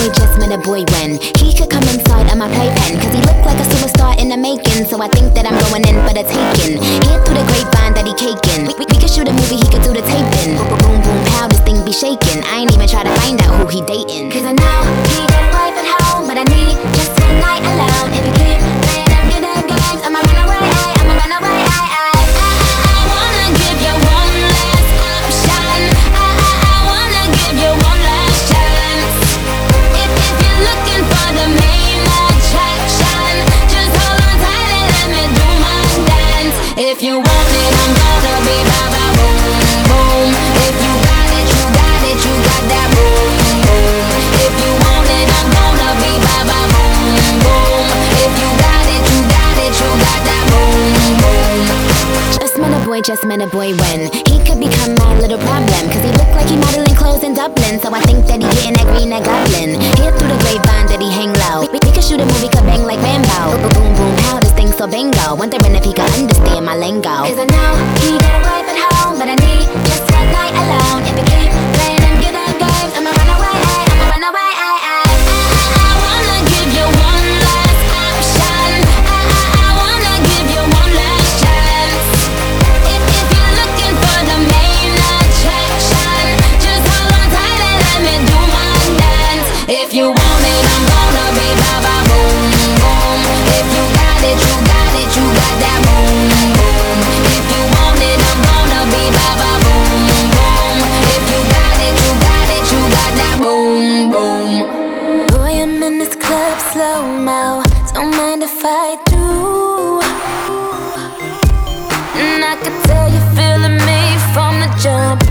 boy, just met a boy when he could come inside of my playpen. Cause he looked like a superstar in the making. So I think that I'm going in for the taking. Hear through the grapevine that he caking. We could shoot a movie, he could do the taping. Boom, boom, pow, this thing be shaking. I ain't even try to find out who he dating. Cause I know he got a wife at home, but I need just one night alone. If you keep playing them good games, I'ma run away, I'ma run away, I wanna give you one last option. I wanna give you one last chance. If you're looking for the main attraction, just hold on tight and let me do my dance. If you want it, I'm gonna be ba-ba boom, boom. If you got it, you got it, you got that boom, boom. If you want it, I'm gonna be ba-ba boom, boom. If you got it, you got it, you got that boom, boom. Just met a boy when he could become my little problem. Cause he looked like he modeling clothes in Dublin. So I think that he getting that green, that goblin. Hear through the grapevine that he hang low. We could shoot a movie, could bang like Rambo. Boom, boom, pow, this thing so bingo. Wondering if he could understand my lingo. Cause I know he got a wife at home, but I need just one night alone. If you keep playing them good games, I'ma run away, I'ma run away, I wanna give you one last option. I wanna give you one last chance. If you're looking for the main attraction, just hold on tight and let me do my dance. If you want it, I'm gonna be ba-ba boom, boom. If you got it, you got it, you got that boom, boom. If you want it, I'm gonna be ba-ba boom, boom. If you got it, you got it, you got that boom, boom. Boy, I'm in this club slow-mo. Don't mind if I do. And I could tell you're feeling me from the jump.